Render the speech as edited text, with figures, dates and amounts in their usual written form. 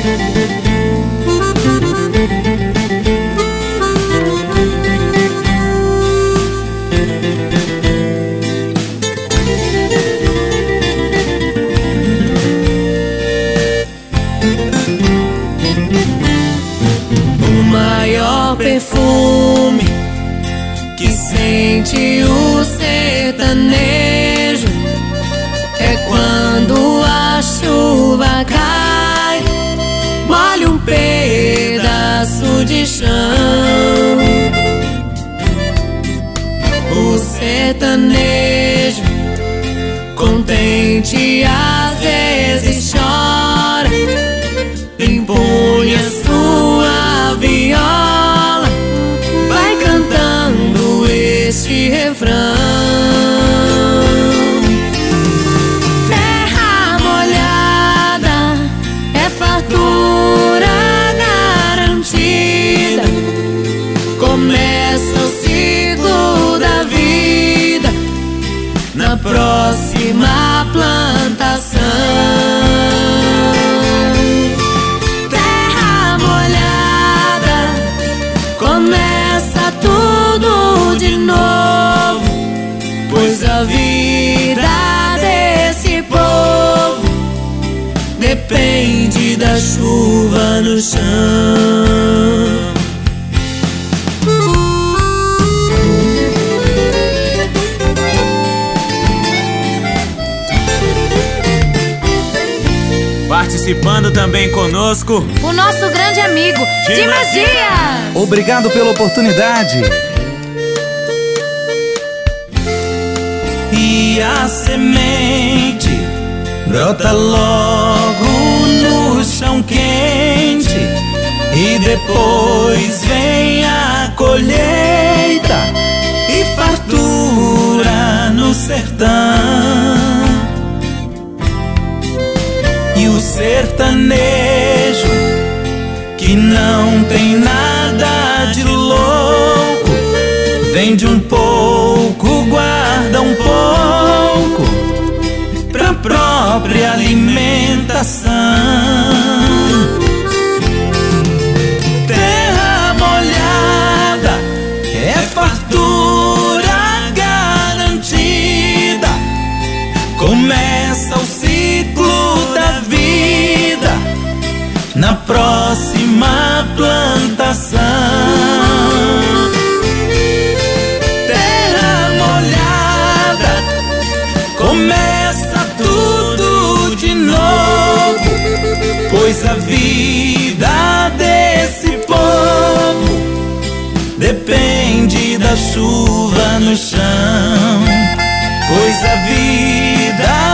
Perfume que sente o sertanejo é quando a chuva cai, molha um pedaço de chão. O sertanejo contente às vezes chora, empunha sua viola, vai cantando este refrão. Terra molhada é fartura garantida, começa o ciclo da vida na próxima plantação. Começa tudo de novo, pois a vida desse povo depende da chuva no chão. Participando também conosco, o nosso grande amigo Dimas Dias. Obrigado pela oportunidade. E a semente brota logo no chão quente, e depois vem a colheita e fartura no sertão. E o sertanejo, que não tem nada de louco, vende um pouco, guarda um pouco pra própria alimentação. Terra molhada é fartura garantida, começa o ciclo da vida na próxima plantação. Terra molhada, começa tudo de novo, pois a vida desse povo depende da chuva no chão. Pois a vida